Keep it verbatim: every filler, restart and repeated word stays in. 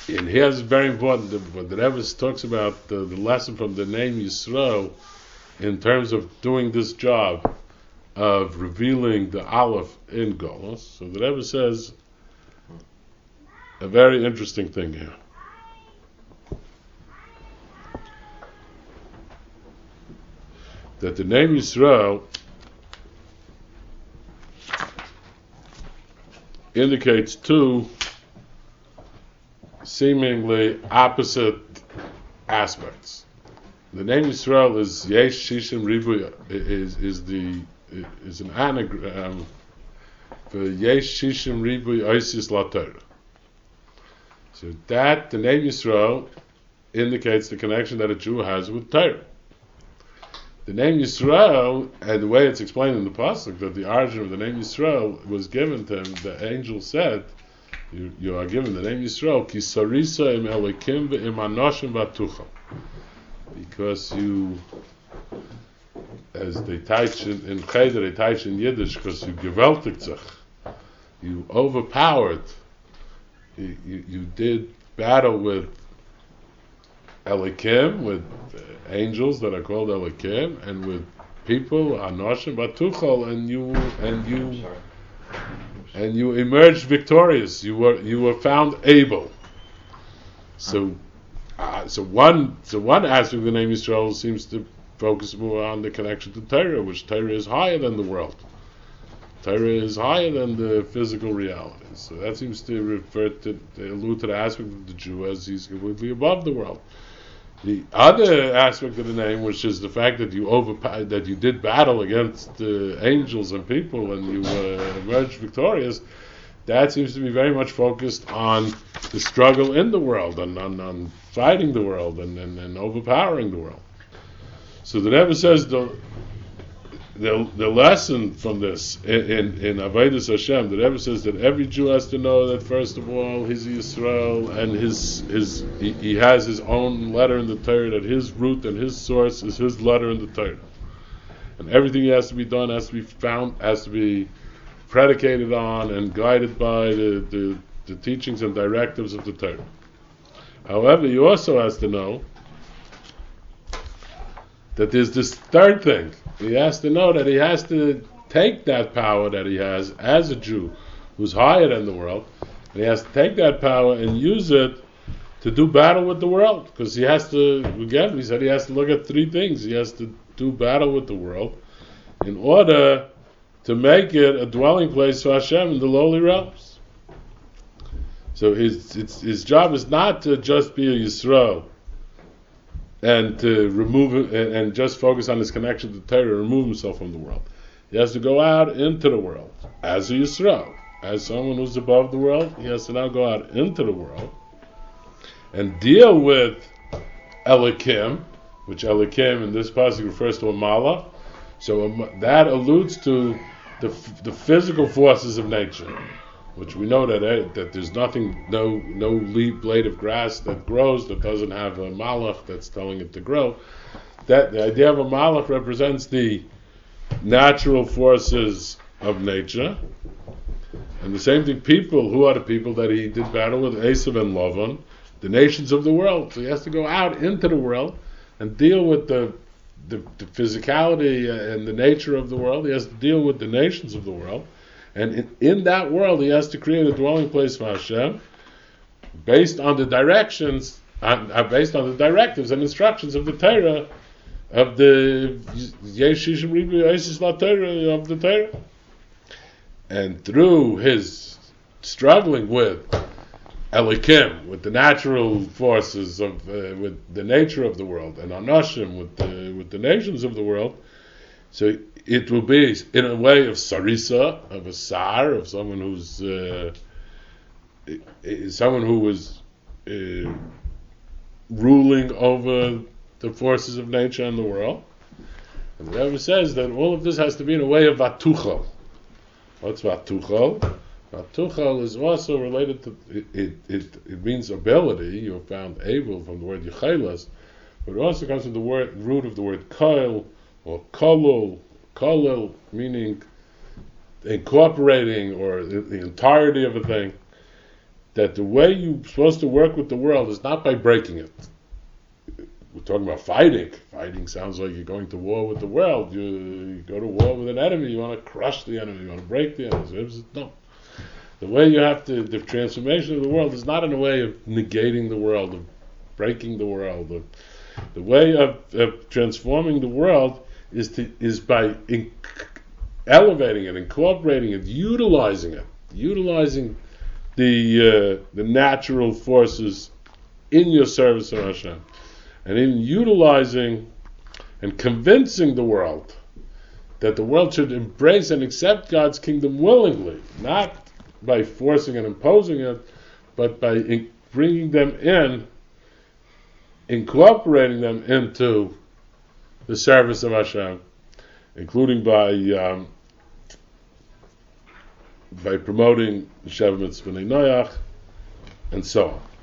and here is very important. When the Rebbe talks about the, the lesson from the name Yisro in terms of doing this job of revealing the Aleph in Golos. So the Rebbe says a very interesting thing here. That the name Yisrael indicates two seemingly opposite aspects. The name Yisrael is Yesh Shishim Ribu is is the is an anagram for Yesh Shishim Ribu Isis La Torah. So that the name Yisrael indicates the connection that a Jew has with Torah. The name Yisrael, and the way it's explained in the pasuk, that the origin of the name Yisrael was given to him. The angel said, "You, you are given the name Yisrael, ki sarisa im elikim ve'im anoshim v'atucha," because you, as they teach in, in Cheder, they teach in Yiddish, because you gewaltigt sich, you overpowered, you, you, you did battle with Elikim, with uh, angels that are called Elikim, and with people, Anoshim Batuchal, and you and you and you emerged victorious. You were you were found able. So, uh, so one so one aspect of the name Yisrael seems to focus more on the connection to Torah, which Torah is higher than the world. Torah is higher than the physical realities. So that seems to refer to, to allude to the aspect of the Jew as he's completely above the world. The other aspect of the name, which is the fact that you over that you did battle against uh, angels and people and you uh, emerged victorious, that seems to be very much focused on the struggle in the world and on, on fighting the world and, and, and overpowering the world. So the Rebbe says the the, the lesson from this in in, in Avodas Hashem, the Rebbe says that every Jew has to know that first of all he's Yisrael and his his he, he has his own letter in the Torah, that his root and his source is his letter in the Torah, and everything he has to be done has to be found has to be predicated on and guided by the, the, the teachings and directives of the Torah. However, he also has to know that there's this third thing. He has to know that he has to take that power that he has as a Jew who's higher than the world, and he has to take that power and use it to do battle with the world, because he has to, again, he said he has to look at three things. He has to do battle with the world in order to make it a dwelling place for Hashem in the lowly realms. So his, his, his job is not to just be a Yisrael and to remove it and, and just focus on his connection to Torah, remove himself from the world. He has to go out into the world as a Yisrael, as someone who's above the world. He has to now go out into the world and deal with Elikim, which Elikim in this passage refers to a Malach. So um, that alludes to the the physical forces of nature, which we know that uh, that there's nothing, no no leaf, blade of grass that grows that doesn't have a malach that's telling it to grow. That the idea of a malach represents the natural forces of nature, and the same thing. People, who are the people that he did battle with, Esav and Lavan, the nations of the world. So he has to go out into the world and deal with the the, the physicality and the nature of the world. He has to deal with the nations of the world. And in, in that world, he has to create a dwelling place for Hashem, based on the directions, uh, based on the directives and instructions of the Torah, of the Yeshishim Ribu Isis La Torah of the Torah. And through his struggling with Elikim, with the natural forces of, uh, with the nature of the world, and Anoshim, with the with the nations of the world, so it will be in a way of sarisa, of a sar, of someone who's uh, someone who was uh, ruling over the forces of nature and the world. And the Rebbe says that all of this has to be in a way of vatuchal. What's vatuchal? Vatuchal is also related to it. It, it, it means ability. You found able from the word yichelas, but it also comes from the word root of the word koil or kolul. Kolul meaning incorporating, or the, the entirety of a thing. that the way you're supposed to work with the world is not by breaking it. We're talking about fighting. Fighting sounds like you're going to war with the world. You, you go to war with an enemy, you want to crush the enemy, you want to break the enemy. No. The way you have to, the transformation of the world is not in a way of negating the world, of breaking the world. Of, the way of, of transforming the world is to is by in, elevating it, incorporating it, utilizing it, utilizing the uh, the natural forces in your service of Hashem, and in utilizing and convincing the world that the world should embrace and accept God's kingdom willingly, not by forcing and imposing it, but by in bringing them in, incorporating them into the service of Hashem, including by um, by promoting Sheva Mitzvah Noach, and so on.